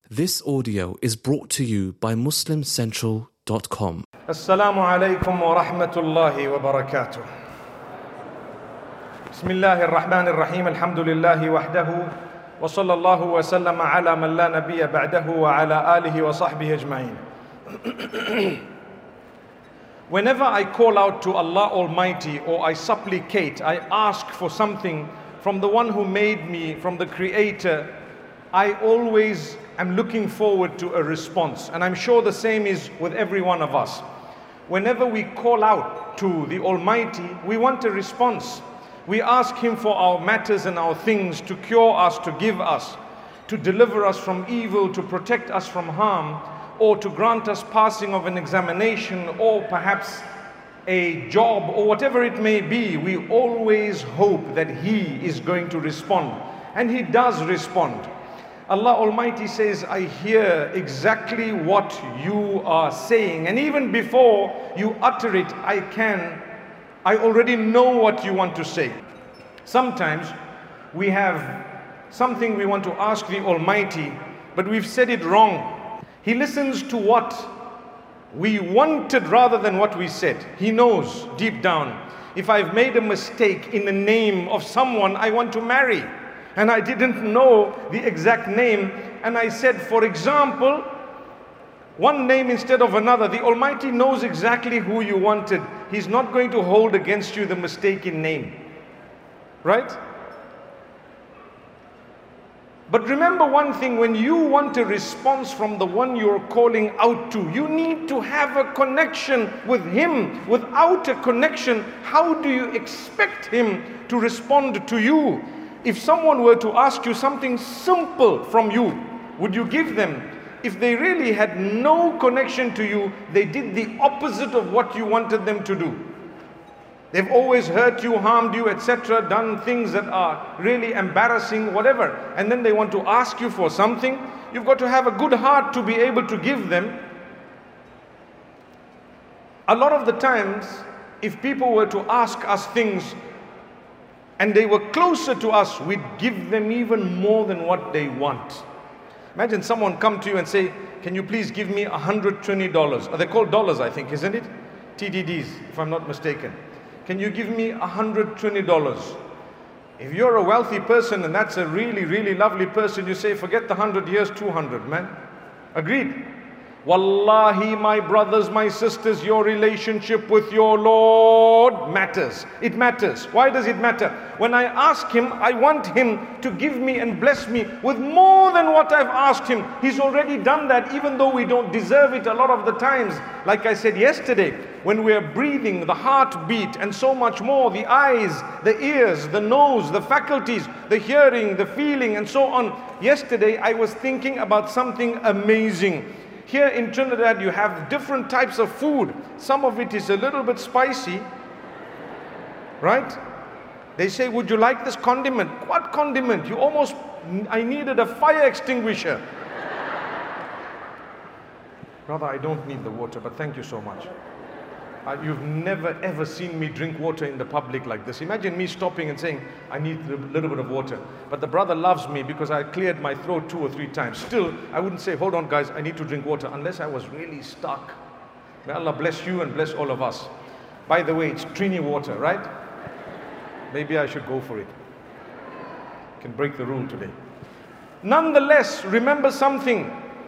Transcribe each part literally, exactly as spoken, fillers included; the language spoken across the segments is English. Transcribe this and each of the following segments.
This audio is brought to you by muslim central dot com. Assalamu alaikum wa rahmatullahi wa barakatuh. Bismillahir Rahmanir Rahim. Alhamdulillahi wahdahu. Wa sallallahu wa sallama ala man la nabiyya ba'dahu wa ala alihi wa sahbihi ajma'in. Whenever I call out to Allah Almighty or I supplicate, I ask for something from the one who made me, from the Creator, I always am looking forward to a response. And I'm sure the same is with every one of us. Whenever we call out to the Almighty, we want a response. We ask Him for our matters and our things, to cure us, to give us, to deliver us from evil, to protect us from harm, or to grant us passing of an examination, or perhaps a job, or whatever it may be. We always hope that He is going to respond. And He does respond. Allah Almighty says, I hear exactly what you are saying. And even before you utter it, I can, I already know what you want to say. Sometimes we have something we want to ask the Almighty, but we've said it wrong. He listens to what we wanted rather than what we said. He knows deep down. If I've made a mistake in the name of someone I want to marry, and I didn't know the exact name, and I said, for example, one name instead of another, the Almighty knows exactly who you wanted. He's not going to hold against you the mistaken name. Right? But remember one thing, when you want a response from the one you're calling out to, you need to have a connection with Him. Without a connection, how do you expect Him to respond to you? If someone were to ask you something simple from you, would you give them? If they really had no connection to you, they did the opposite of what you wanted them to do. They've always hurt you, harmed you, et cetera, done things that are really embarrassing, whatever. And then they want to ask you for something. You've got to have a good heart to be able to give them. A lot of the times, if people were to ask us things, and they were closer to us, we'd give them even more than what they want. Imagine someone come to you and say, can you please give me one hundred twenty dollars? They're called dollars, I think, isn't it? T D Ds, if I'm not mistaken. Can you give me one hundred twenty dollars? If you're a wealthy person and that's a really, really lovely person, you say, forget the one hundred years, two hundred, man. Agreed? Wallahi, my brothers, my sisters, your relationship with your Lord matters. It matters. Why does it matter? When I ask Him, I want Him to give me and bless me with more than what I've asked Him. He's already done that, even though we don't deserve it a lot of the times. Like I said yesterday, when we're breathing, the heartbeat, and so much more, the eyes, the ears, the nose, the faculties, the hearing, the feeling, and so on. Yesterday, I was thinking about something amazing. Here in Trinidad, you have different types of food. Some of it is a little bit spicy, right? They say, would you like this condiment? What condiment? You almost, I needed a fire extinguisher. Brother, I don't need the water, but thank you so much. Uh, you've never ever seen me drink water in the public like this. Imagine me stopping and saying, I need a little bit of water. But the brother loves me because I cleared my throat two or three times. Still, I wouldn't say, hold on guys, I need to drink water, unless I was really stuck. May Allah bless you and bless all of us. By the way, it's Trini water, right? Maybe I should go for it. Can break the rule today. Nonetheless, remember something.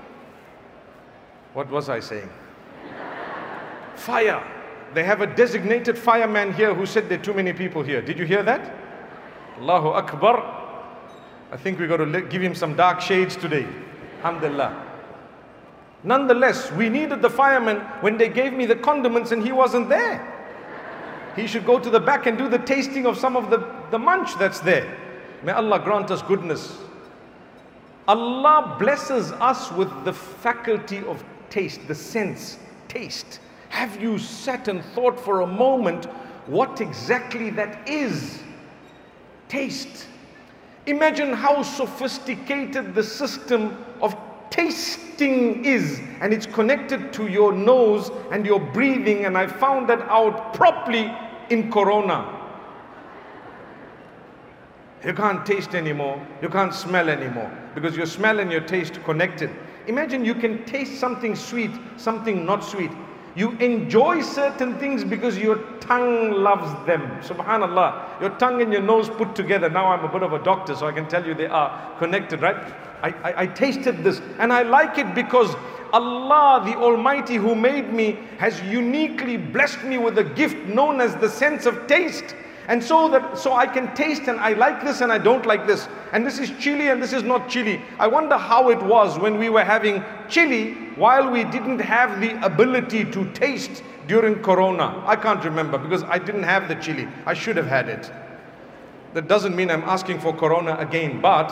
What was I saying? Fire. They have a designated fireman here who said there are too many people here. Did you hear that? Allahu Akbar. I think we got to give him some dark shades today. Alhamdulillah. Nonetheless, we needed the fireman when they gave me the condiments and he wasn't there. He should go to the back and do the tasting of some of the, the munch that's there. May Allah grant us goodness. Allah blesses us with the faculty of taste, the sense, taste. Have you sat and thought for a moment what exactly that is? Taste. Imagine how sophisticated the system of tasting is, and it's connected to your nose and your breathing, and I found that out properly in Corona. You can't taste anymore. You can't smell anymore because your smell and your taste connected. Imagine you can taste something sweet, something not sweet. You enjoy certain things because your tongue loves them. Subhanallah. Your tongue and your nose put together. Now I'm a bit of a doctor, so I can tell you they are connected, right? I, I, I tasted this and I like it because Allah, the Almighty who made me, has uniquely blessed me with a gift known as the sense of taste. And so that so I can taste and I like this and I don't like this. And this is chili and this is not chili. I wonder how it was when we were having chili while we didn't have the ability to taste during Corona. I can't remember because I didn't have the chili. I should have had it. That doesn't mean I'm asking for Corona again, but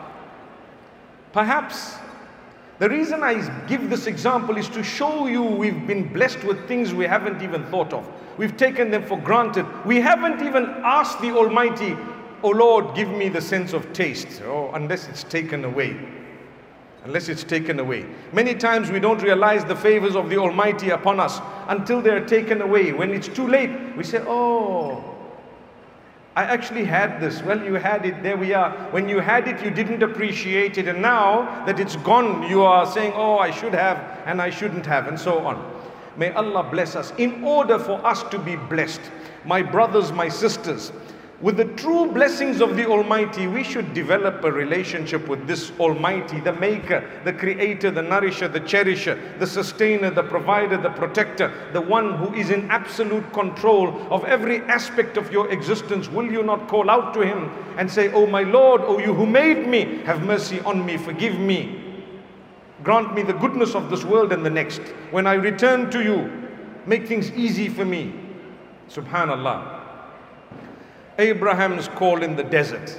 perhaps the reason I give this example is to show you we've been blessed with things we haven't even thought of. We've taken them for granted. We haven't even asked the Almighty, oh Lord, give me the sense of taste. Oh, unless it's taken away. Unless it's taken away. Many times we don't realize the favors of the Almighty upon us until they're taken away. When it's too late, we say, oh, I actually had this. Well, you had it, there we are. When you had it, you didn't appreciate it. And now that it's gone, you are saying, oh, I should have and I shouldn't have, and so on. May Allah bless us. In order for us to be blessed, my brothers, my sisters, with the true blessings of the Almighty, we should develop a relationship with this Almighty, the Maker, the Creator, the Nourisher, the Cherisher, the Sustainer, the Provider, the Protector, the one who is in absolute control of every aspect of your existence. Will you not call out to Him and say, oh my Lord, oh you who made me, have mercy on me, forgive me. Grant me the goodness of this world and the next. When I return to you, make things easy for me. Subhanallah. Abraham's call in the desert.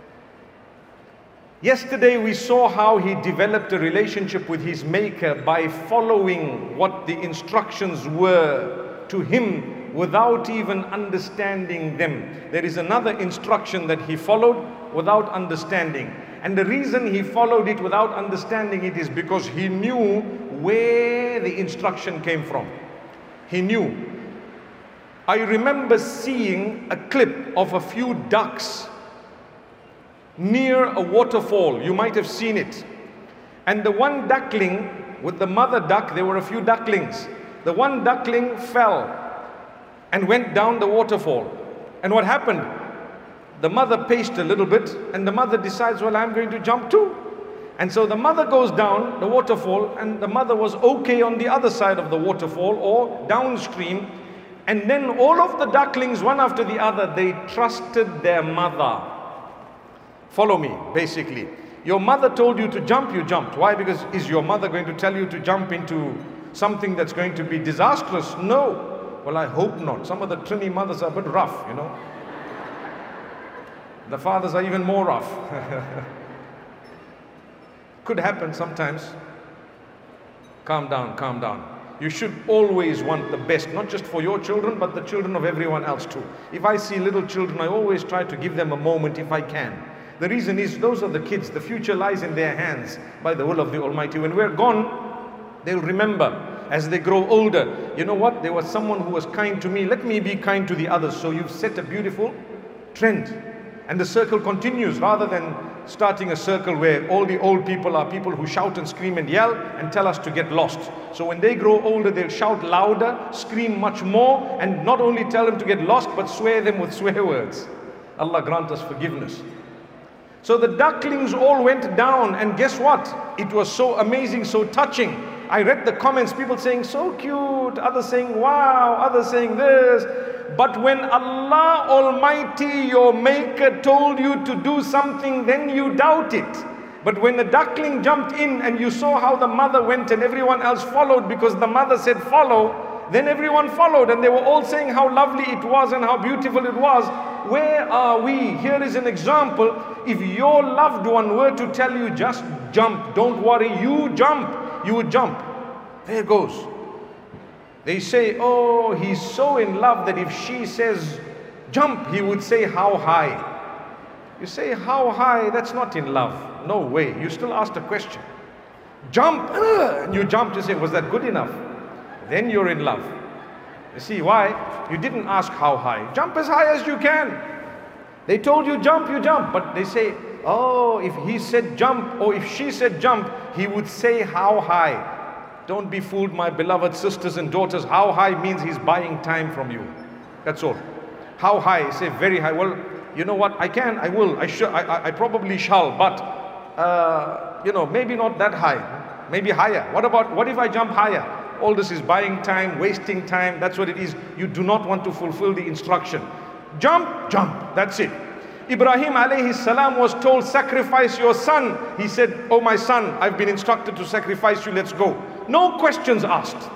Yesterday we saw how he developed a relationship with his Maker by following what the instructions were to him without even understanding them. There is another instruction that he followed without understanding. And the reason he followed it without understanding it is because he knew where the instruction came from. He knew. I remember seeing a clip of a few ducks near a waterfall. You might have seen it. And the one duckling with the mother duck, there were a few ducklings. The one duckling fell and went down the waterfall. And what happened? The mother paced a little bit and the mother decides, well, I'm going to jump too. And so the mother goes down the waterfall and the mother was okay on the other side of the waterfall or downstream. And then all of the ducklings, one after the other, they trusted their mother. Follow me, basically. Your mother told you to jump, you jumped. Why? Because is your mother going to tell you to jump into something that's going to be disastrous? No. Well, I hope not. Some of the Trini mothers are a bit rough, you know. The fathers are even more rough. Could happen sometimes. Calm down, calm down. You should always want the best, not just for your children, but the children of everyone else too. If I see little children, I always try to give them a moment if I can. The reason is those are the kids. The future lies in their hands by the will of the Almighty. When we're gone, they'll remember as they grow older. You know what? There was someone who was kind to me. Let me be kind to the others. So you've set a beautiful trend. And the circle continues rather than starting a circle where all the old people are people who shout and scream and yell and tell us to get lost. So when they grow older, they'll shout louder, scream much more, and not only tell them to get lost, but swear them with swear words. Allah grant us forgiveness. So the ducklings all went down, and guess what? It was so amazing, so touching. I read the comments, people saying, so cute, others saying, wow, others saying this. But when Allah Almighty, your Maker, told you to do something, then you doubt it. But when the duckling jumped in and you saw how the mother went and everyone else followed because the mother said follow, then everyone followed and they were all saying how lovely it was and how beautiful it was. Where are we? Here is an example. If your loved one were to tell you just jump, don't worry, you jump, you would jump. There goes. They say, oh, he's so in love that if she says jump, he would say how high. You say how high, that's not in love. No way. You still asked a question. Jump, uh, and you jumped to say, was that good enough? Then you're in love. You see why? You didn't ask how high. Jump as high as you can. They told you jump, you jump. But they say, oh, if he said jump or if she said jump, he would say how high. Don't be fooled, my beloved sisters and daughters. How high means he's buying time from you. That's all. How high? Say very high. Well, you know what? I can, I will, I should, I, I, I probably shall, but uh, you know, maybe not that high. Maybe higher. What about, what if I jump higher? All this is buying time, wasting time. That's what it is. You do not want to fulfill the instruction. Jump, jump. That's it. Ibrahim alayhi salam was told, sacrifice your son. He said, oh my son, I've been instructed to sacrifice you, let's go. No questions asked.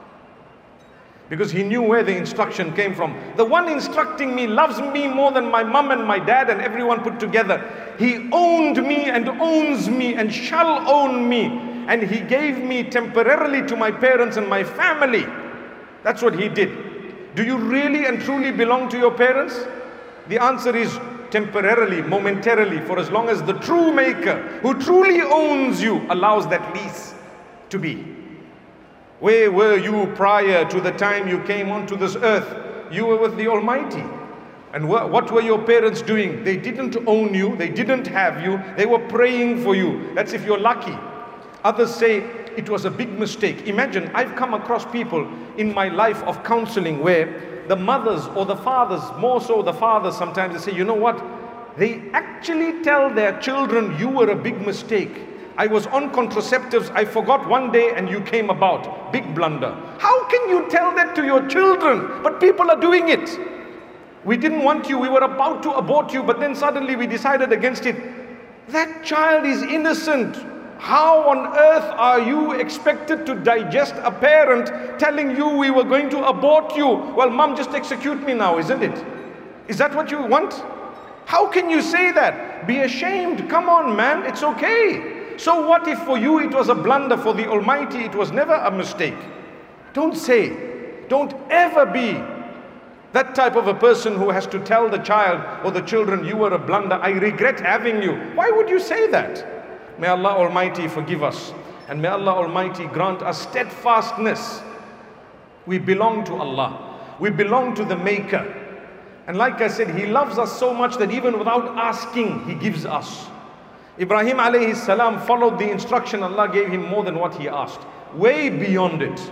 Because he knew where the instruction came from. The one instructing me loves me more than my mum and my dad and everyone put together. He owned me and owns me and shall own me. And he gave me temporarily to my parents and my family. That's what he did. Do you really and truly belong to your parents? The answer is temporarily, momentarily, for as long as the true maker, who truly owns you, allows that lease to be. Where were you prior to the time you came onto this earth? You were with the Almighty. And wh what were your parents doing? They didn't own you, they didn't have you, they were praying for you. That's if you're lucky. Others say it was a big mistake. Imagine, I've come across people in my life of counseling where the mothers or the fathers, more so the fathers sometimes, they say, you know what? They actually tell their children, you were a big mistake. I was on contraceptives, I forgot one day and you came about. Big blunder. How can you tell that to your children? But people are doing it. We didn't want you, we were about to abort you, but then suddenly we decided against it. That child is innocent. How on earth are you expected to digest a parent telling you we were going to abort you? Well, mom, just execute me now, isn't it? Is that what you want? How can you say that? Be ashamed. Come on, man, it's okay. So what if for you it was a blunder, for the Almighty it was never a mistake? Don't say, don't ever be that type of a person who has to tell the child or the children, you were a blunder, I regret having you. Why would you say that? May Allah Almighty forgive us, and may Allah Almighty grant us steadfastness. We belong to Allah. We belong to the Maker. And like I said, He loves us so much that even without asking, He gives us. Ibrahim alayhi salam followed the instruction Allah gave him more than what he asked. Way beyond it.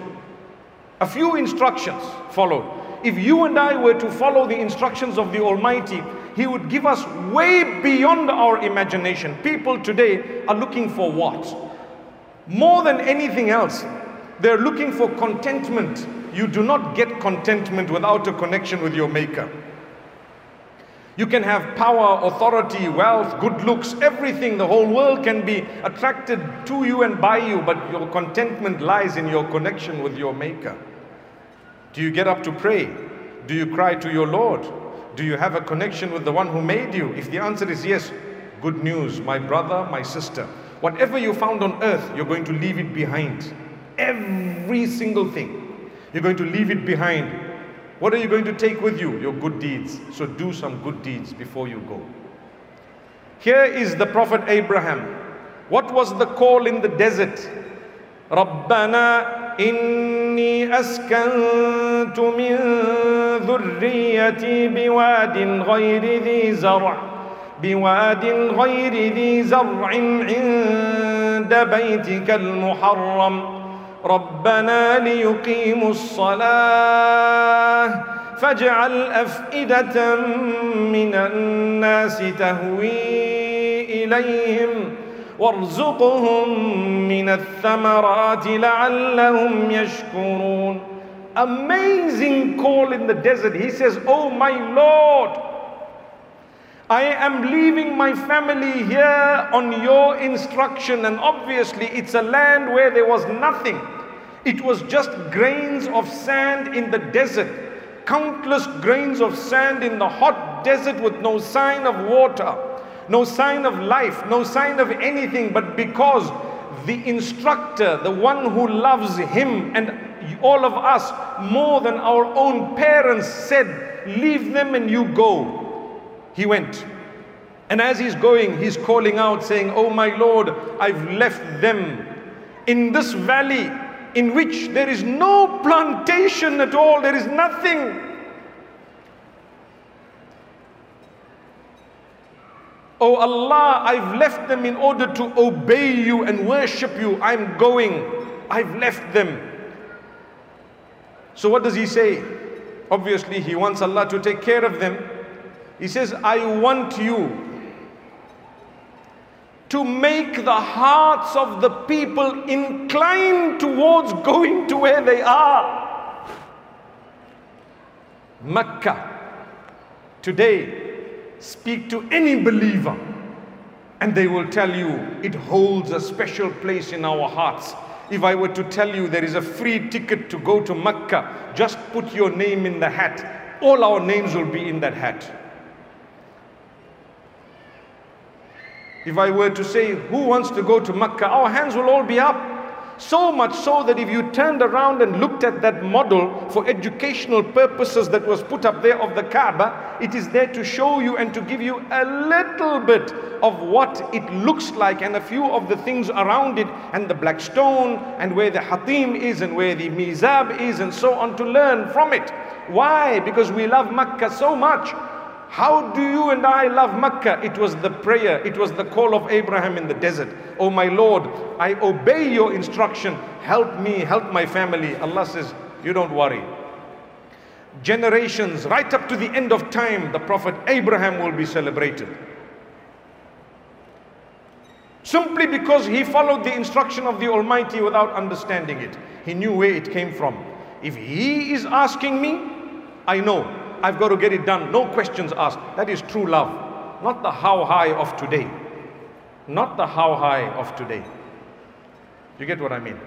A few instructions followed. If you and I were to follow the instructions of the Almighty, He would give us way beyond our imagination. People today are looking for what? More than anything else, they're looking for contentment. You do not get contentment without a connection with your Maker. You can have power, authority, wealth, good looks, everything. The whole world can be attracted to you and by you, but your contentment lies in your connection with your Maker. Do you get up to pray? Do you cry to your Lord? Do you have a connection with the one who made you? If the answer is yes, good news, my brother, my sister. Whatever you found on earth, you're going to leave it behind. Every single thing. You're going to leave it behind. What are you going to take with you? Your good deeds. So do some good deeds before you go. Here is the Prophet Abraham. What was the call in the desert? رَبَّنَا إِنِّي أَسْكَنْتُ مِنْ ذُرِّيَّتِي بِوَادٍ غَيْرِ ذِي زَرْعٍ بِوَادٍ غَيْرِ ذِي زَرْعٍ عِنْدَ بَيْتِكَ الْمُحَرَّمِ رَبَّنَا لِيُقِيمُوا الصَّلَاةَ فَاجْعَلْ أَفْئِدَةً مِنَ النَّاسِ تَهْوِي إِلَيْهِمْ وَارْزُقْهُمْ مِنَ الثَّمَرَاتِ لَعَلَّهُمْ يَشْكُرُونَ. Amazing call in the desert. He says, oh my Lord, I am leaving my family here on your instruction. And obviously it's a land where there was nothing. It was just grains of sand in the desert. Countless grains of sand in the hot desert with no sign of water. No sign of life, no sign of anything, but because the instructor, the one who loves him and all of us more than our own parents said, leave them and you go. He went. And as he's going, he's calling out saying, oh my Lord, I've left them in this valley in which there is no plantation at all, there is nothing. Oh Allah, I've left them in order to obey you and worship you. I'm going. I've left them. So what does he say? Obviously, he wants Allah to take care of them. He says, I want you to make the hearts of the people incline towards going to where they are. Makkah. Today, speak to any believer and they will tell you it holds a special place in our hearts. If I were to tell you there is a free ticket to go to Makkah, just put your name in the hat. All our names will be in that hat. If I were to say, who wants to go to Makkah? Our hands will all be up. So much so that if you turned around and looked at that model for educational purposes that was put up there of the Kaaba, it is there to show you and to give you a little bit of what it looks like and a few of the things around it and the black stone and where the Hatim is and where the Mizab is and so on, to learn from it. Why? Because we love Makkah so much. How do you and I love Makkah? It was the prayer, it was the call of Abraham in the desert. Oh my Lord, I obey your instruction. Help me, help my family. Allah says, you don't worry. Generations, right up to the end of time, the Prophet Abraham will be celebrated. Simply because he followed the instruction of the Almighty without understanding it. He knew where it came from. If he is asking me, I know. I've got to get it done. No questions asked. That is true love. Not the how high of today. Not the how high of today. You get what I mean?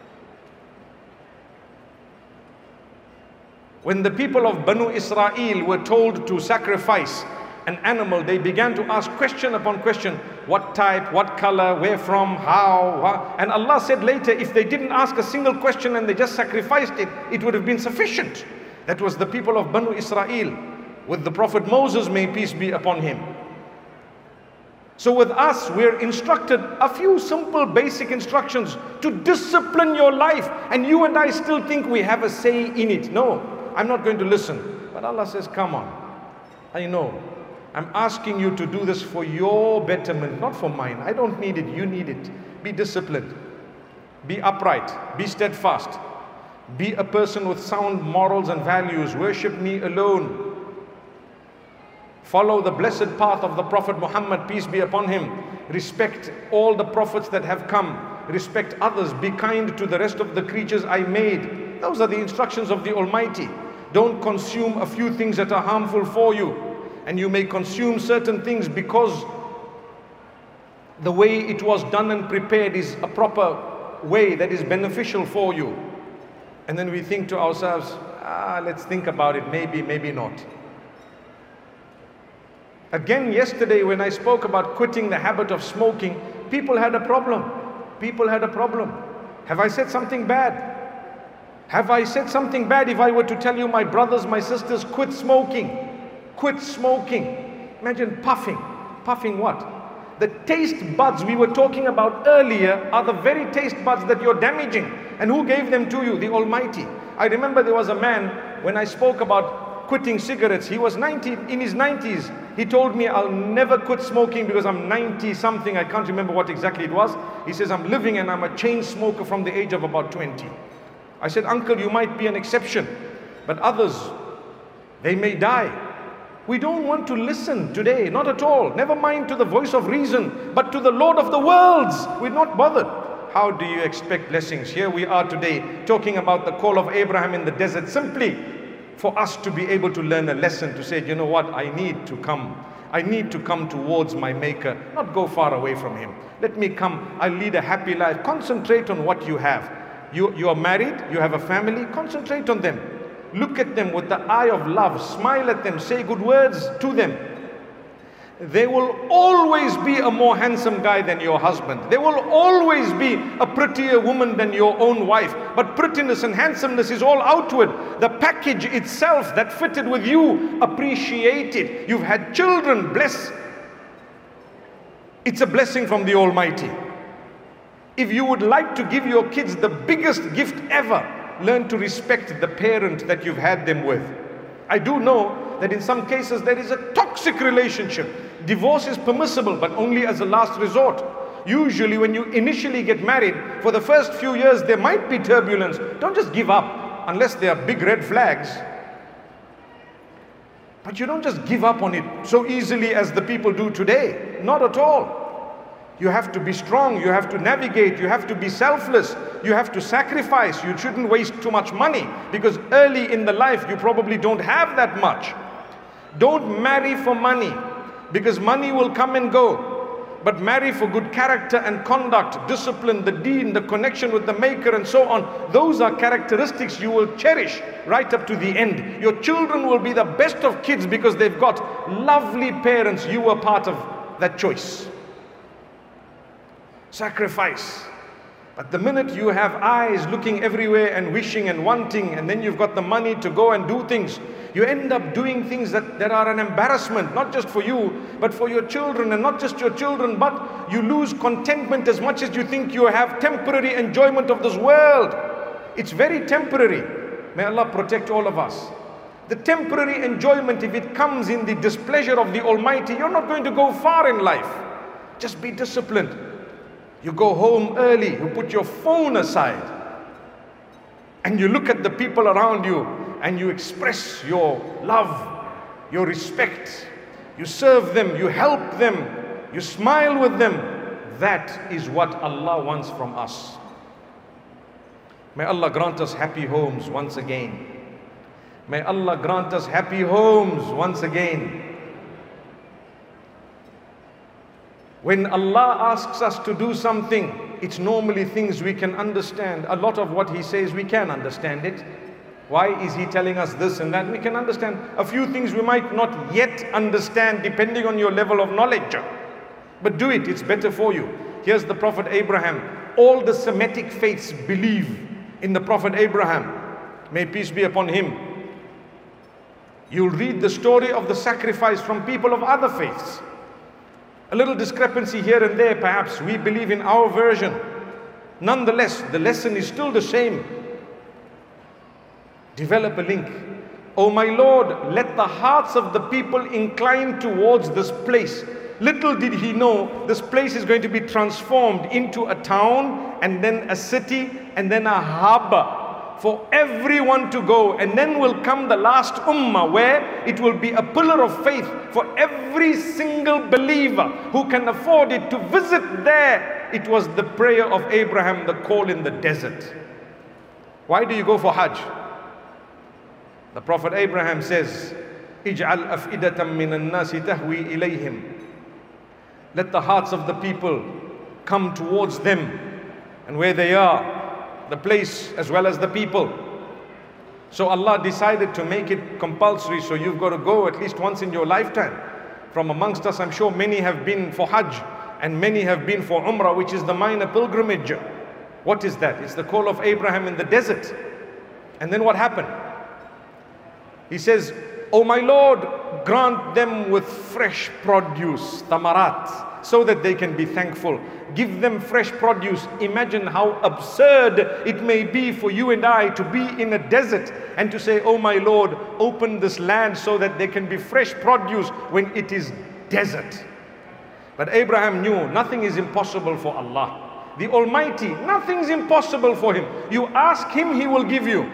When the people of Banu Israel were told to sacrifice an animal, they began to ask question upon question. What type, what color, where from, how, how? And Allah said later, if they didn't ask a single question and they just sacrificed it, it would have been sufficient. That was the people of Banu Israel with the Prophet Moses, may peace be upon him. So with us, we're instructed a few simple basic instructions to discipline your life, and you and I still think we have a say in it. No, I'm not going to listen. But Allah says, come on, I know. I'm asking you to do this for your betterment, not for mine. I don't need it, you need it. Be disciplined, be upright, be steadfast. Be a person with sound morals and values. Worship me alone. Follow the blessed path of the Prophet Muhammad, peace be upon him. Respect all the prophets that have come. Respect others. Be kind to the rest of the creatures I made. Those are the instructions of the Almighty. Don't consume a few things that are harmful for you. And you may consume certain things because the way it was done and prepared is a proper way that is beneficial for you. And then we think to ourselves, ah, let's think about it, maybe, maybe not. Again, yesterday when I spoke about quitting the habit of smoking, people had a problem. People had a problem. Have I said something bad? Have I said something bad if I were to tell you, my brothers, my sisters, quit smoking? Quit smoking. Imagine puffing. Puffing what? The taste buds we were talking about earlier are the very taste buds that you're damaging. And who gave them to you? The Almighty. I remember there was a man, when I spoke about quitting cigarettes, he was ninety, in his nineties. He told me, I'll never quit smoking because I'm ninety something. I can't remember what exactly it was. He says, I'm living and I'm a chain smoker from the age of about twenty. I said, uncle, you might be an exception, but others, they may die. We don't want to listen today, not at all. Never mind to the voice of reason, but to the Lord of the worlds. We're not bothered. How do you expect blessings? Here we are today talking about the call of Abraham in the desert, simply for us to be able to learn a lesson, to say, you know what, I need to come. I need to come towards my Maker, not go far away from Him. Let me come, I'll lead a happy life. Concentrate on what you have. You, you are married, you have a family, concentrate on them. Look at them with the eye of love, smile at them, say good words to them. There will always be a more handsome guy than your husband. There will always be a prettier woman than your own wife. But prettiness and handsomeness is all outward. The package itself that fitted with you, appreciate it. You've had children, bless. It's a blessing from the Almighty. If you would like to give your kids the biggest gift ever, learn to respect the parent that you've had them with. I do know that in some cases there is a toxic toxic relationship. Divorce is permissible, but only as a last resort. Usually when you initially get married, for the first few years there might be turbulence. Don't just give up unless there are big red flags. But you don't just give up on it so easily as the people do today. Not at all. You have to be strong, you have to navigate, you have to be selfless, you have to sacrifice. You shouldn't waste too much money, because early in the life you probably don't have that much. Don't marry for money, because money will come and go. But marry for good character and conduct, discipline, the deen, the connection with the Maker and so on. Those are characteristics you will cherish right up to the end. Your children will be the best of kids because they've got lovely parents. You were part of that choice. Sacrifice. But the minute you have eyes looking everywhere and wishing and wanting, and then you've got the money to go and do things, you end up doing things that, that are an embarrassment, not just for you, but for your children, and not just your children, but you lose contentment as much as you think you have temporary enjoyment of this world. It's very temporary. May Allah protect all of us. The temporary enjoyment, if it comes in the displeasure of the Almighty, you're not going to go far in life. Just be disciplined. You go home early, you put your phone aside, and you look at the people around you, and you express your love, your respect. You serve them, you help them, you smile with them. That is what Allah wants from us. May Allah grant us happy homes once again. May Allah grant us happy homes once again. When Allah asks us to do something, it's normally things we can understand. A lot of what He says, we can understand it. Why is He telling us this and that? We can understand. A few things we might not yet understand depending on your level of knowledge. But do it, it's better for you. Here's the Prophet Abraham. All the Semitic faiths believe in the Prophet Abraham. May peace be upon him. You'll read the story of the sacrifice from people of other faiths. A little discrepancy here and there, perhaps. We believe in our version. Nonetheless, the lesson is still the same. Develop a link. Oh my Lord, let the hearts of the people incline towards this place. Little did he know, this place is going to be transformed into a town, and then a city, and then a hub for everyone to go. And then will come the last ummah, where it will be a pillar of faith for every single believer who can afford it to visit there. It was the prayer of Abraham, the call in the desert. Why do you go for Hajj? The Prophet Abraham says, "Ij'al af'idatan minan nasi tahwi ilayhim." Let the hearts of the people come towards them, and where they are, the place as well as the people. So Allah decided to make it compulsory, so you've got to go at least once in your lifetime. From amongst us, I'm sure many have been for Hajj, and many have been for Umrah, which is the minor pilgrimage. What is that? It's the call of Abraham in the desert. And then what happened? He says, "Oh my Lord, grant them with fresh produce, tamarat, so that they can be thankful. Give them fresh produce." Imagine how absurd it may be for you and I to be in a desert and to say, "Oh my Lord, open this land so that there can be fresh produce," when it is desert. But Abraham knew nothing is impossible for Allah. The Almighty, nothing's impossible for Him. You ask Him, He will give you.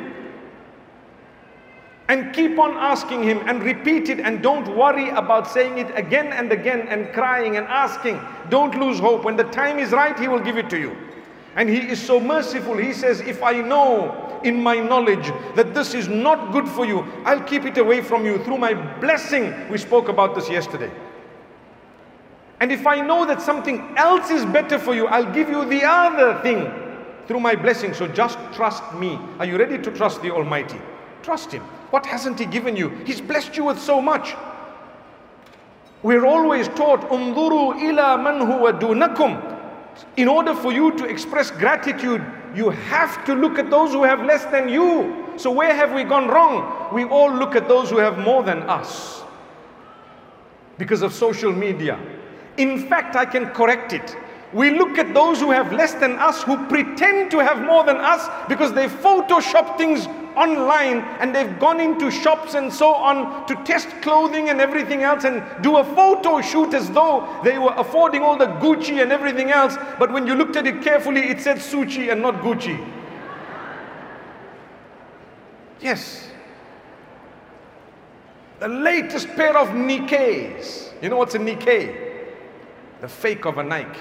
And keep on asking Him and repeat it, and don't worry about saying it again and again and crying and asking. Don't lose hope. When the time is right, He will give it to you. And He is so merciful. He says, if I know in my knowledge that this is not good for you, I'll keep it away from you through my blessing. We spoke about this yesterday. And if I know that something else is better for you, I'll give you the other thing through my blessing. So just trust me. Are you ready to trust the Almighty? Trust Him. What hasn't He given you? He's blessed you with so much. We're always taught, "Unzuru ila man huwa dunakum." In order for you to express gratitude, you have to look at those who have less than you. So where have we gone wrong? We all look at those who have more than us because of social media. In fact, I can correct it. We look at those who have less than us, who pretend to have more than us because they Photoshop things online and they've gone into shops and so on to test clothing and everything else and do a photo shoot as though they were affording all the Gucci and everything else. But when you looked at it carefully, it said Suchi and not Gucci. Yes. The latest pair of Nikkeis. You know what's a Nikkei? The fake of a Nike.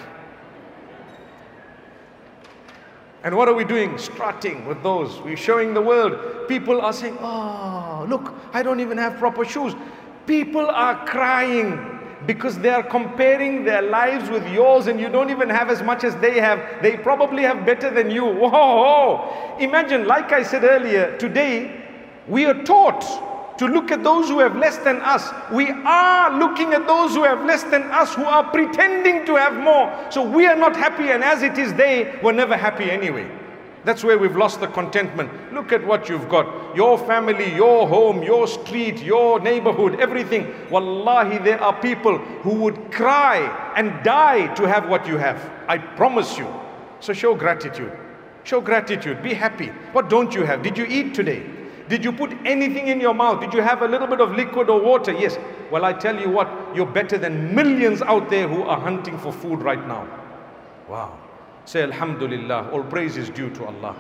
And what are we doing? Strutting with those. We're showing the world. People are saying, oh, look, I don't even have proper shoes. People are crying because they are comparing their lives with yours and you don't even have as much as they have. They probably have better than you. Whoa! Imagine, like I said earlier, today we are taught to look at those who have less than us. We are looking at those who have less than us, who are pretending to have more. So we are not happy, and as it is, they were never happy anyway. That's where we've lost the contentment. Look at what you've got. Your family, your home, your street, your neighborhood, everything. Wallahi, there are people who would cry and die to have what you have. I promise you. So show gratitude. Show gratitude. Be happy. What don't you have? Did you eat today? Did you put anything in your mouth? Did you have a little bit of liquid or water? Yes. Well, I tell you what, you're better than millions out there who are hunting for food right now. Wow. Say Alhamdulillah, all praise is due to Allah.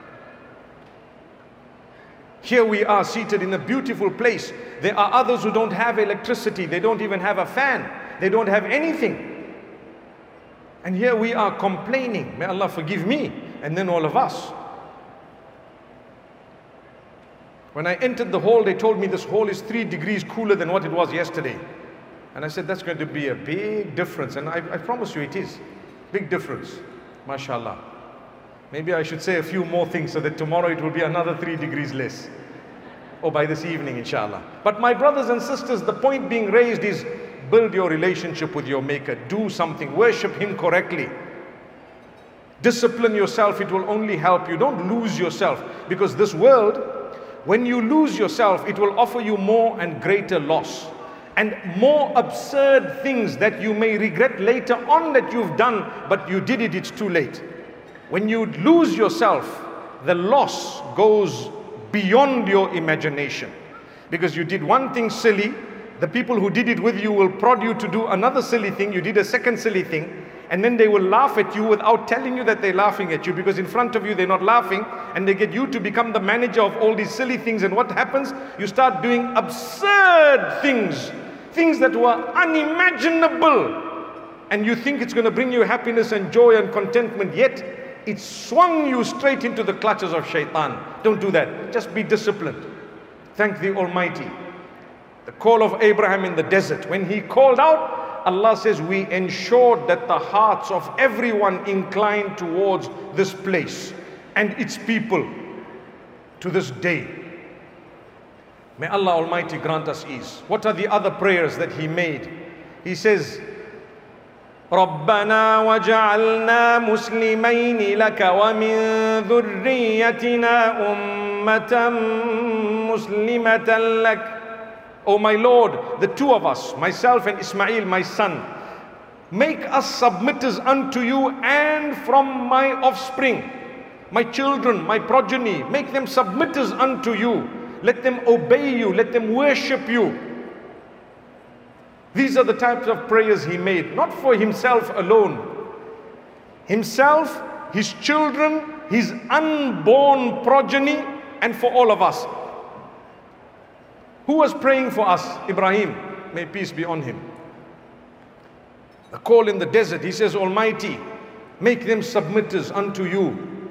Here we are seated in a beautiful place. There are others who don't have electricity. They don't even have a fan. They don't have anything. And here we are complaining. May Allah forgive me and then all of us. When I entered the hall, they told me this hall is three degrees cooler than what it was yesterday. And I said, that's going to be a big difference. And I, I promise you it is. Big difference. MashaAllah. Maybe I should say a few more things so that tomorrow it will be another three degrees less. Or by this evening, inshallah. But my brothers and sisters, the point being raised is build your relationship with your Maker. Do something. Worship Him correctly. Discipline yourself. It will only help you. Don't lose yourself. Because this world, when you lose yourself, it will offer you more and greater loss and more absurd things that you may regret later on that you've done, but you did it, it's too late. When you lose yourself, the loss goes beyond your imagination. Because you did one thing silly, the people who did it with you will prod you to do another silly thing, you did a second silly thing, and then they will laugh at you without telling you that they're laughing at you, because in front of you they're not laughing, and they get you to become the manager of all these silly things. And what happens? You start doing absurd things, things that were unimaginable, and you think it's going to bring you happiness and joy and contentment, yet it swung you straight into the clutches of shaitan. Don't do that. Just be disciplined. Thank the Almighty. The call of Abraham in the desert, when he called out, Allah says, we ensured that the hearts of everyone inclined towards this place and its people to this day. May Allah Almighty grant us ease. What are the other prayers that he made? He says, رَبَّنَا وَجَعَلْنَا مُسْلِمَيْنِ لَكَ وَمِن ذُرِّيَّتِنَا أُمَّةً مُسْلِمَةً لَكَ. Oh my Lord, the two of us, myself and Ismail, my son, make us submitters unto you and from my offspring, my children, my progeny, make them submitters unto you. Let them obey you, let them worship you. These are the types of prayers he made, not for himself alone. Himself, his children, his unborn progeny, and for all of us. Who was praying for us? Ibrahim, may peace be on him. The call in the desert, he says, Almighty, make them submitters unto you.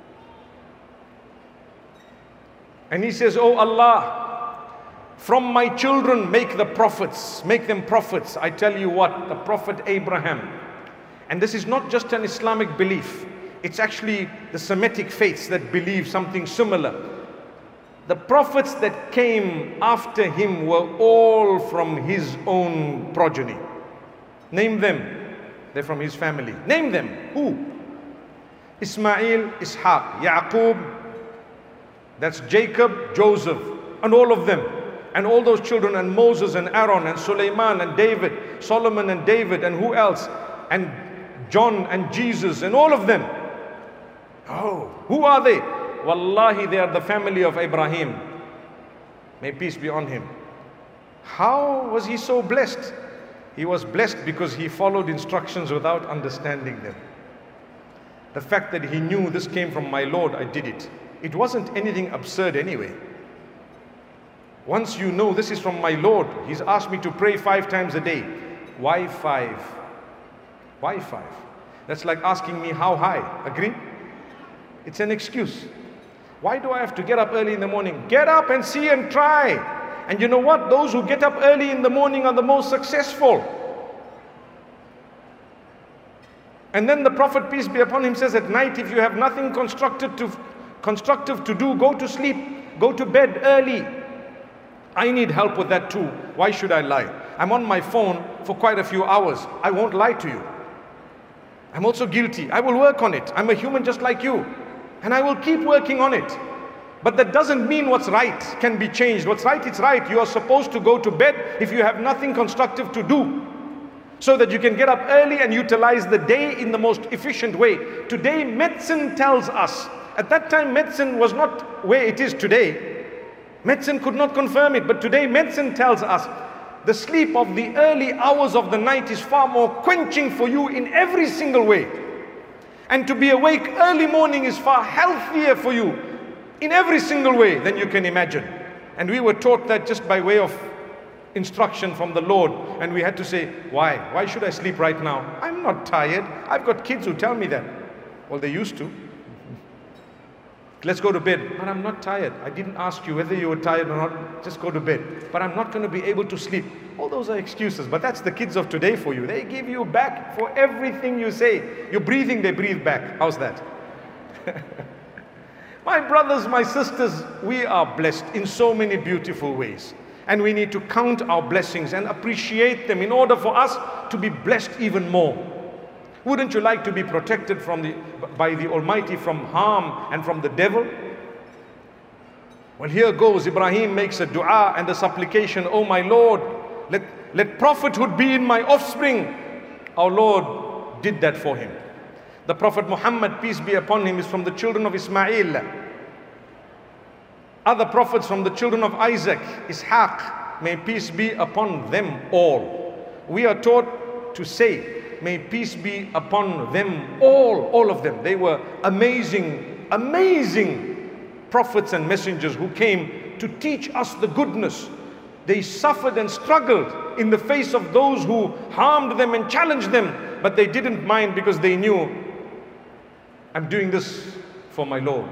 And he says, oh Allah, from my children make the prophets, make them prophets. I tell you what, the Prophet Abraham, and this is not just an Islamic belief, it's actually the Semitic faiths that believe something similar. The prophets that came after him were all from his own progeny. Name them. They're from his family. Name them. Who? Ismail, Ishaq, Yaqub, that's Jacob, Joseph, and all of them. And all those children, and Moses and Aaron and Sulaiman and David, Solomon and David, and who else? And John and Jesus and all of them. Oh, who are they? Wallahi, they are the family of Ibrahim. May peace be on him. How was he so blessed? He was blessed because he followed instructions without understanding them. The fact that he knew this came from my Lord, I did it. It wasn't anything absurd anyway. Once you know this is from my Lord, He's asked me to pray five times a day. Why five? Why five? That's like asking me how high. Agree? It's an excuse. Why do I have to get up early in the morning? Get up and see and try. And you know what? Those who get up early in the morning are the most successful. And then the Prophet, peace be upon him, says at night, if you have nothing constructive to, constructive to do, go to sleep, go to bed early. I need help with that too. Why should I lie? I'm on my phone for quite a few hours. I won't lie to you. I'm also guilty. I will work on it. I'm a human just like you. And I will keep working on it. But that doesn't mean what's right can be changed. What's right, it's right. You are supposed to go to bed if you have nothing constructive to do, so that you can get up early and utilize the day in the most efficient way. Today, medicine tells us. At that time, medicine was not where it is today. Medicine could not confirm it. But today, medicine tells us the sleep of the early hours of the night is far more quenching for you in every single way. And to be awake early morning is far healthier for you in every single way than you can imagine. And we were taught that just by way of instruction from the Lord. And we had to say, why? Why should I sleep right now? I'm not tired. I've got kids who tell me that. Well, they used to. Let's go to bed. But I'm not tired. I didn't ask you whether you were tired or not. Just go to bed. But I'm not going to be able to sleep. All those are excuses. But that's the kids of today for you. They give you back for everything you say. You're breathing, they breathe back. How's that? My brothers, my sisters, we are blessed in so many beautiful ways. And we need to count our blessings and appreciate them in order for us to be blessed even more. Wouldn't you like to be protected from the, by the Almighty from harm and from the devil? Well, here goes. Ibrahim makes a dua and a supplication. Oh my Lord, let, let prophethood be in my offspring. Our Lord did that for him. The Prophet Muhammad, peace be upon him, is from the children of Ismail. Other prophets from the children of Isaac, Ishaq, may peace be upon them all. We are taught to say, may peace be upon them all, all of them. They were amazing, amazing prophets and messengers who came to teach us the goodness. They suffered and struggled in the face of those who harmed them and challenged them, but they didn't mind because they knew, I'm doing this for my Lord.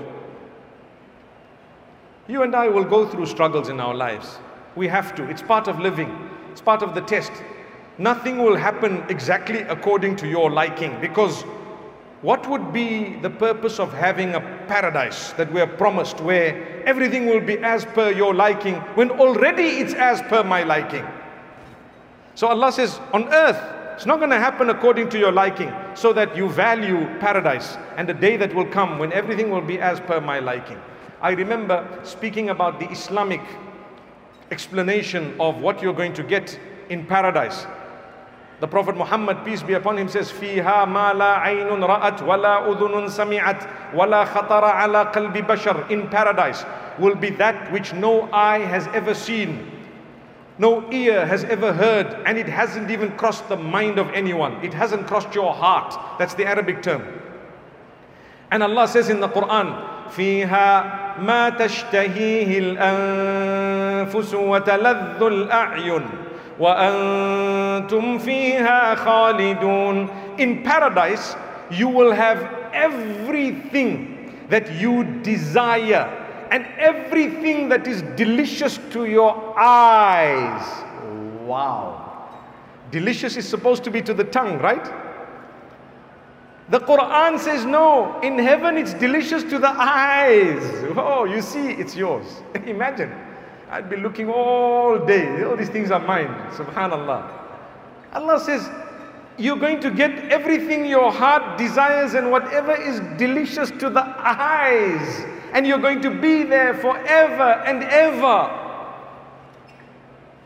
You and I will go through struggles in our lives. We have to. It's part of living. It's part of the test. Nothing will happen exactly according to your liking, because what would be the purpose of having a paradise that we are promised where everything will be as per your liking when already it's as per my liking? So Allah says, on earth, it's not going to happen according to your liking, so that you value paradise and the day that will come when everything will be as per my liking. I remember speaking about the Islamic explanation of what you're going to get in paradise. The Prophet Muhammad, peace be upon him, says, فِيهَا مَا لَا عَيْنٌ رَأَتْ وَلَا أُذُنٌ سَمِعَتْ وَلَا خَطَرَ عَلَى قَلْبِ بَشَرٍ. In paradise will be that which no eye has ever seen, no ear has ever heard, and it hasn't even crossed the mind of anyone. It hasn't crossed your heart. That's the Arabic term. And Allah says in the Quran, فِيهَا مَا تَشْتَهِيهِ الْأَنفُسُ وَتَلَذُّ الْأَعْيُنُ وَأَنْتُمْ فِيهَا خَالِدُونَ. In paradise, you will have everything that you desire and everything that is delicious to your eyes. Wow. Delicious is supposed to be to the tongue, right? The Quran says no. In heaven, it's delicious to the eyes. Oh, you see, it's yours. Imagine. I'd be looking all day. All these things are mine. Subhanallah. Allah says, you're going to get everything your heart desires and whatever is delicious to the eyes. And you're going to be there forever and ever.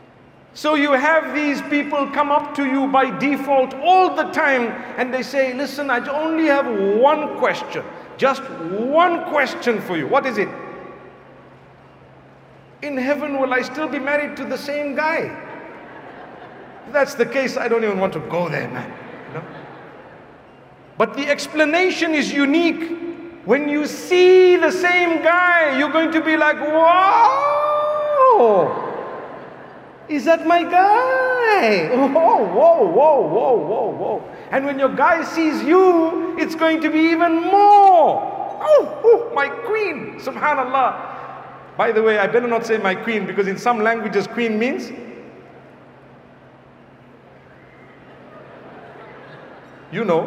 So you have these people come up to you by default all the time and they say, listen, I only have one question. Just one question for you. What is it? In heaven, will I still be married to the same guy? If that's the case, I don't even want to go there, man. You know? But the explanation is unique. When you see the same guy, you're going to be like, wow! Is that my guy? Whoa, whoa, whoa, whoa, whoa, whoa. And when your guy sees you, it's going to be even more. Oh, oh, my queen, subhanallah. By the way, I better not say my queen, because in some languages, queen means, you know.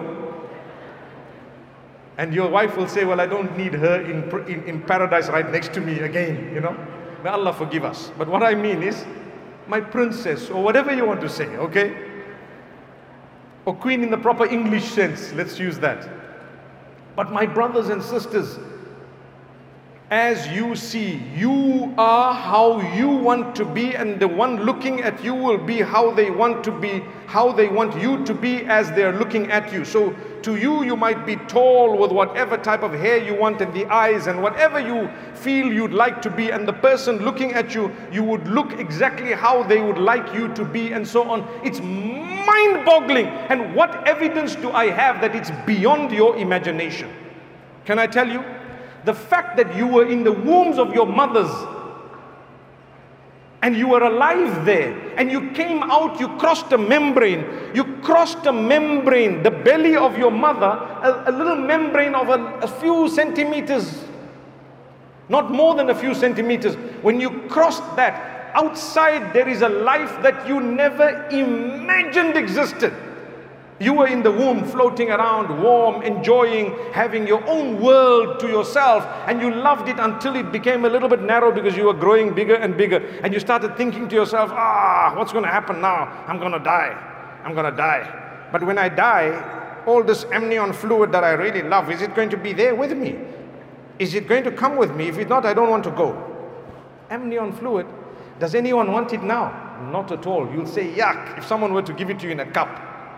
And your wife will say, well, I don't need her in, in, in paradise right next to me again, you know. May Allah forgive us. But what I mean is, my princess, or whatever you want to say, okay? Or queen in the proper English sense, let's use that. But my brothers and sisters, as you see, you are how you want to be, and the one looking at you will be how they want to be, how they want you to be as they're looking at you. So to you, you might be tall with whatever type of hair you want and the eyes and whatever you feel you'd like to be, and the person looking at you, you would look exactly how they would like you to be, and so on. It's mind-boggling. And what evidence do I have that it's beyond your imagination? Can I tell you? The fact that you were in the wombs of your mothers and you were alive there, and you came out, you crossed a membrane, you crossed a membrane, the belly of your mother, a, a little membrane of a, a few centimeters, not more than a few centimeters. When you crossed that, outside there is a life that you never imagined existed. You were in the womb, floating around, warm, enjoying, having your own world to yourself, and you loved it until it became a little bit narrow because you were growing bigger and bigger, and you started thinking to yourself, ah, what's going to happen now? I'm going to die. I'm going to die. But when I die, all this amnion fluid that I really love, is it going to be there with me? Is it going to come with me? If it's not, I don't want to go. Amnion fluid, does anyone want it now? Not at all. You'll say, yuck, if someone were to give it to you in a cup.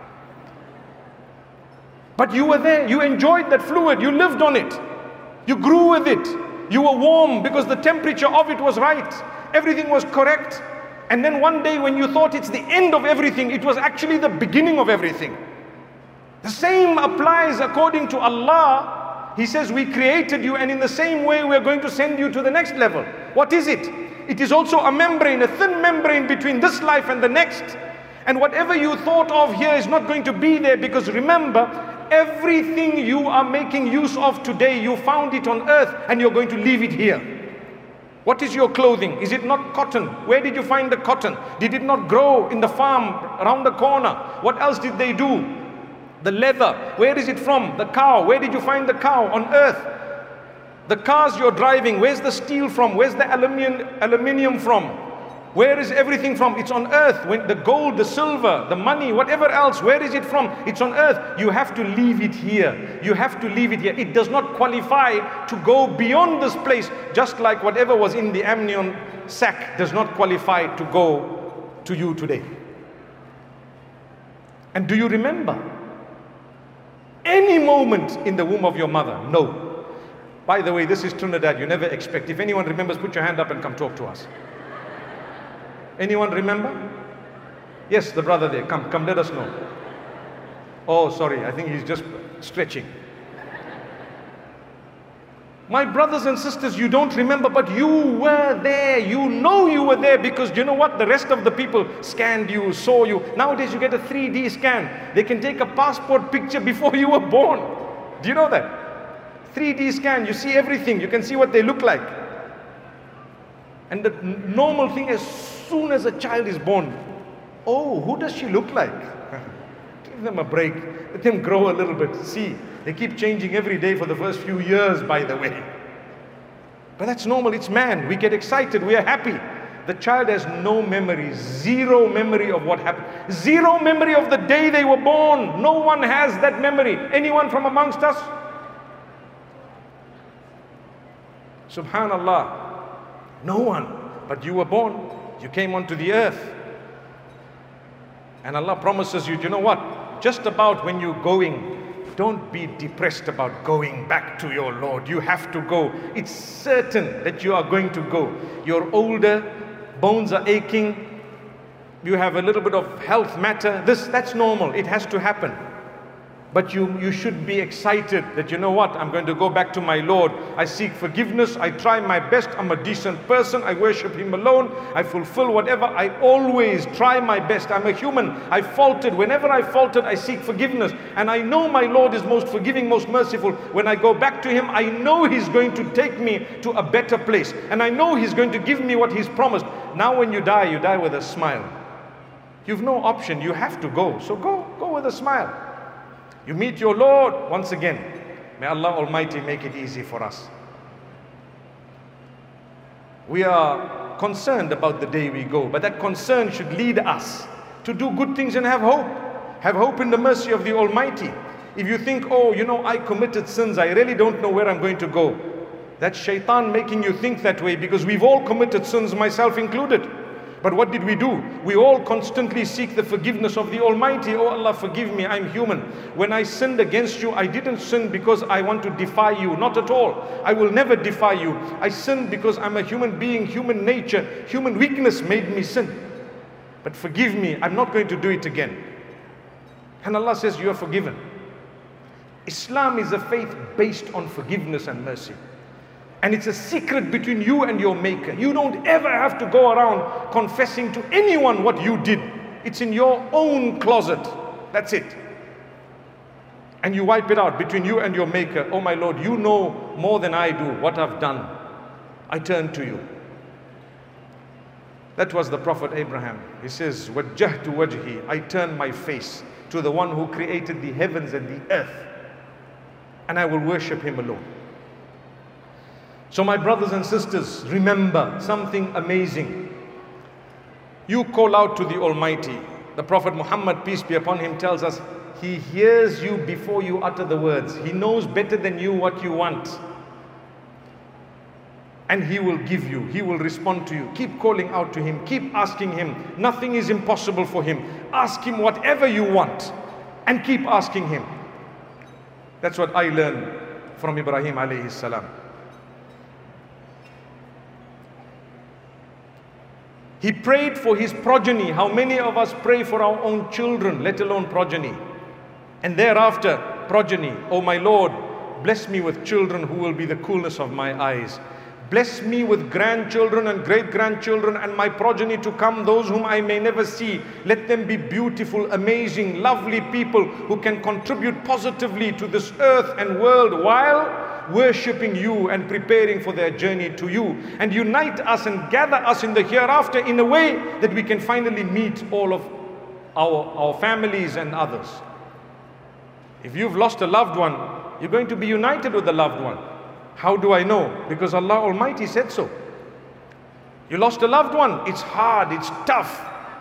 But you were there, you enjoyed that fluid, you lived on it. You grew with it. You were warm because the temperature of it was right. Everything was correct. And then one day when you thought it's the end of everything, it was actually the beginning of everything. The same applies according to Allah. He says, we created you, and in the same way we're going to send you to the next level. What is it? It is also a membrane, a thin membrane between this life and the next. And whatever you thought of here is not going to be there, because remember, everything you are making use of today, you found it on earth and you're going to leave it here. What is your clothing? Is it not cotton? Where did you find the cotton? Did it not grow in the farm around the corner? What else did they do? The leather, where is it from? The cow, where did you find the cow? On earth. The cars you're driving, where's the steel from? Where's the aluminium, aluminium from? Where is everything from? It's on earth. When the gold, the silver, the money, whatever else, where is it from? It's on earth. You have to leave it here. You have to leave it here. It does not qualify to go beyond this place, just like whatever was in the amnion sack does not qualify to go to you today. And do you remember any moment in the womb of your mother? No. By the way, this is Trinidad. You never expect. If anyone remembers, put your hand up and come talk to us. Anyone remember? Yes, the brother there. Come, come, let us know. Oh, sorry, I think he's just stretching. My brothers and sisters, you don't remember, but you were there. You know you were there, because you know what? The rest of the people scanned you, saw you. Nowadays you get a three D scan. They can take a passport picture before you were born. Do you know that? three D scan, you see everything. You can see what they look like. And the normal thing is, as soon as a child is born, oh, who does she look like? Give them a break. Let them grow a little bit. See, they keep changing every day for the first few years, by the way. But that's normal. It's man. We get excited. We are happy. The child has no memory, zero memory of what happened. Zero memory of the day they were born. No one has that memory. Anyone from amongst us? Subhanallah. No one. But you were born. You came onto the earth. And Allah promises you, you know what? Just about when you're going, don't be depressed about going back to your Lord. You have to go. It's certain that you are going to go. You're older, bones are aching, you have a little bit of health matter. This, that's normal. It has to happen. But you, you should be excited that, you know what, I'm going to go back to my Lord. I seek forgiveness. I try my best. I'm a decent person. I worship Him alone. I fulfill whatever. I always try my best. I'm a human. I faulted. Whenever I faulted, I seek forgiveness. And I know my Lord is most forgiving, most merciful. When I go back to Him, I know He's going to take me to a better place. And I know He's going to give me what He's promised. Now when you die, you die with a smile. You've no option. You have to go. So go. Go with a smile. You meet your Lord once again. May Allah Almighty make it easy for us. We are concerned about the day we go, but that concern should lead us to do good things and have hope. Have hope in the mercy of the Almighty. If you think, oh, you know, I committed sins, I really don't know where I'm going to go. That's shaitan making you think that way, because we've all committed sins, myself included. But what did we do? We all constantly seek the forgiveness of the Almighty. Oh Allah, forgive me, I'm human. When I sinned against you, I didn't sin because I want to defy you. Not at all. I will never defy you. I sinned because I'm a human being, human nature, human weakness made me sin. But forgive me, I'm not going to do it again. And Allah says, you are forgiven. Islam is a faith based on forgiveness and mercy. And it's a secret between you and your Maker. You don't ever have to go around confessing to anyone what you did. It's in your own closet. That's it. And you wipe it out between you and your Maker. Oh my Lord, you know more than I do what I've done. I turn to you. That was the Prophet Abraham. He says, وَجَّهْتُ وَجْهِي, I turn my face to the one who created the heavens and the earth. And I will worship Him alone. So my brothers and sisters, remember something amazing. You call out to the Almighty. The Prophet Muhammad, peace be upon him, tells us, He hears you before you utter the words. He knows better than you what you want. And He will give you. He will respond to you. Keep calling out to Him. Keep asking Him. Nothing is impossible for Him. Ask Him whatever you want. And keep asking Him. That's what I learned from Ibrahim alayhi salam. He prayed for his progeny. How many of us pray for our own children, let alone progeny? And thereafter, progeny. Oh my Lord, bless me with children who will be the coolness of my eyes. Bless me with grandchildren and great-grandchildren and my progeny to come, those whom I may never see. Let them be beautiful, amazing, lovely people who can contribute positively to this earth and world while worshipping you and preparing for their journey to you. And unite us and gather us in the hereafter in a way that we can finally meet all of our, our families and others. If you've lost a loved one, you're going to be united with the loved one. How do I know? Because Allah Almighty said so. You lost a loved one, it's hard, it's tough.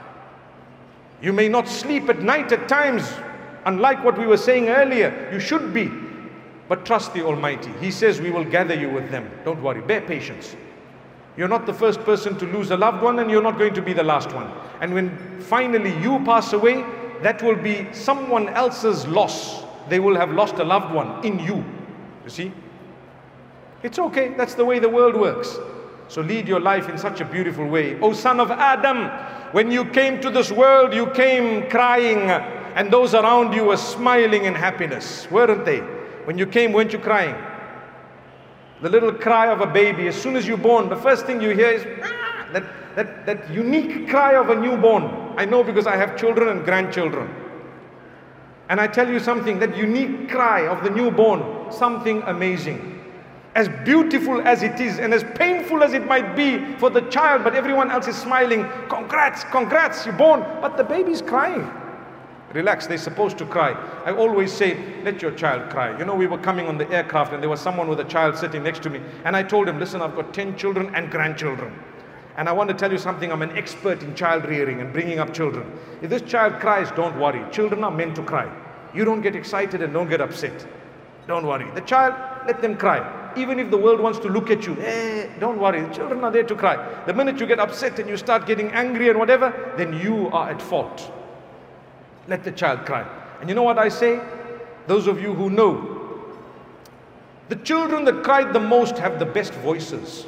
You may not sleep at night at times, unlike what we were saying earlier. You should be. But trust the Almighty. He says we will gather you with them. Don't worry, bear patience. You're not the first person to lose a loved one, and you're not going to be the last one. And when finally you pass away, that will be someone else's loss. They will have lost a loved one in you. You see? It's okay, that's the way the world works. So lead your life in such a beautiful way. O son of Adam, when you came to this world, you came crying, and those around you were smiling in happiness, weren't they? When you came, weren't you crying? The little cry of a baby, as soon as you're born, the first thing you hear is ah, that, that, that unique cry of a newborn. I know because I have children and grandchildren. And I tell you something, that unique cry of the newborn, something amazing. As beautiful as it is and as painful as it might be for the child, but everyone else is smiling. Congrats, congrats, you're born. But the baby's crying. Relax, they're supposed to cry. I always say, let your child cry. You know, we were coming on the aircraft and there was someone with a child sitting next to me. And I told him, listen, I've got ten children and grandchildren. And I want to tell you something, I'm an expert in child rearing and bringing up children. If this child cries, don't worry. Children are meant to cry. You don't get excited and don't get upset. Don't worry. The child, let them cry. Even if the world wants to look at you, eh, don't worry. The children are there to cry. The minute you get upset and you start getting angry and whatever, then you are at fault. Let the child cry. And you know what I say? Those of you who know, the children that cried the most have the best voices.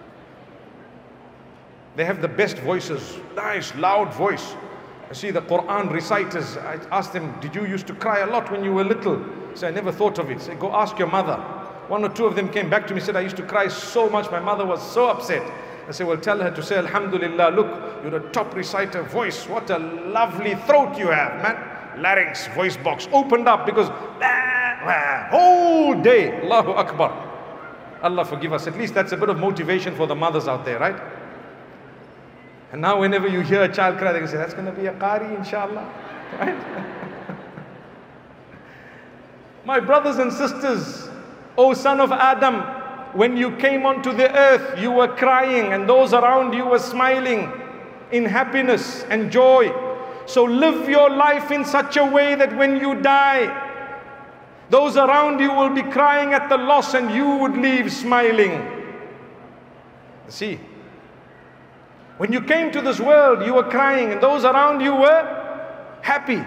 They have the best voices, nice, loud voice. I see the Quran reciters, I asked them, did you used to cry a lot when you were little? He said, I never thought of it. Say, go ask your mother. One or two of them came back to me and said, I used to cry so much, my mother was so upset. I said, well, tell her to say, Alhamdulillah, look, you're a top reciter voice. What a lovely throat you have, man. Larynx, voice box, opened up because whole day, Allahu Akbar. Allah forgive us. At least that's a bit of motivation for the mothers out there, right? And now whenever you hear a child cry, they can say, that's going to be a qari, inshallah. Right? My brothers and sisters, O son of Adam, when you came onto the earth, you were crying and those around you were smiling in happiness and joy. So live your life in such a way that when you die, those around you will be crying at the loss and you would leave smiling. See, when you came to this world, you were crying and those around you were happy.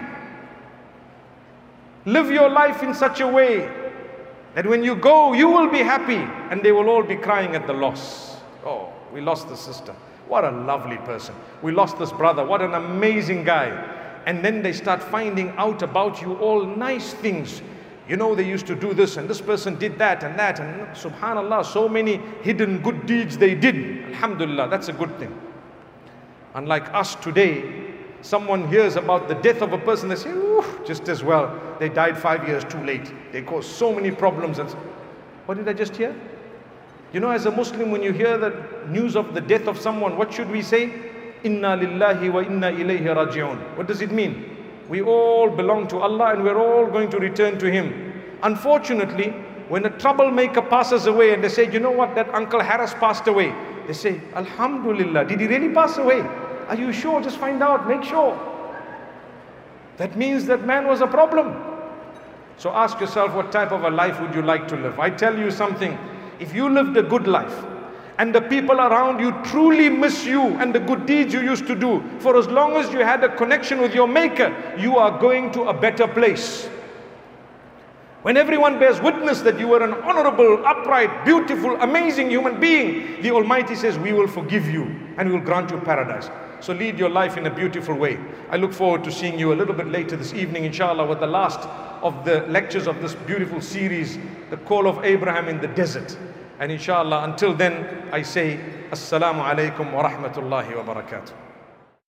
Live your life in such a way that when you go, you will be happy and they will all be crying at the loss. Oh, we lost this sister. What a lovely person. We lost this brother. What an amazing guy. And then they start finding out about you all nice things. You know, they used to do this and this person did that and that. And subhanallah, so many hidden good deeds they did. Alhamdulillah, that's a good thing. Unlike us today, someone hears about the death of a person, they say, ooh, just as well. They died five years too late. They caused so many problems. And so, what did I just hear? You know, as a Muslim, when you hear the news of the death of someone, what should we say? Inna lillahi wa inna ilayhi raji'un. What does it mean? We all belong to Allah and we're all going to return to Him. Unfortunately, when a troublemaker passes away and they say, you know what, that Uncle Harris passed away. They say, Alhamdulillah, did he really pass away? Are you sure? Just find out, make sure. That means that man was a problem. So ask yourself, what type of a life would you like to live? I tell you something, if you lived a good life and the people around you truly miss you and the good deeds you used to do, for as long as you had a connection with your Maker, you are going to a better place. When everyone bears witness that you were an honorable, upright, beautiful, amazing human being, the Almighty says, we will forgive you and we will grant you paradise. So lead your life in a beautiful way. I look forward to seeing you a little bit later this evening, inshallah, with the last of the lectures of this beautiful series, The Call of Abraham in the Desert. And inshallah, until then, I say, Assalamu alaikum wa rahmatullahi wa barakatuh.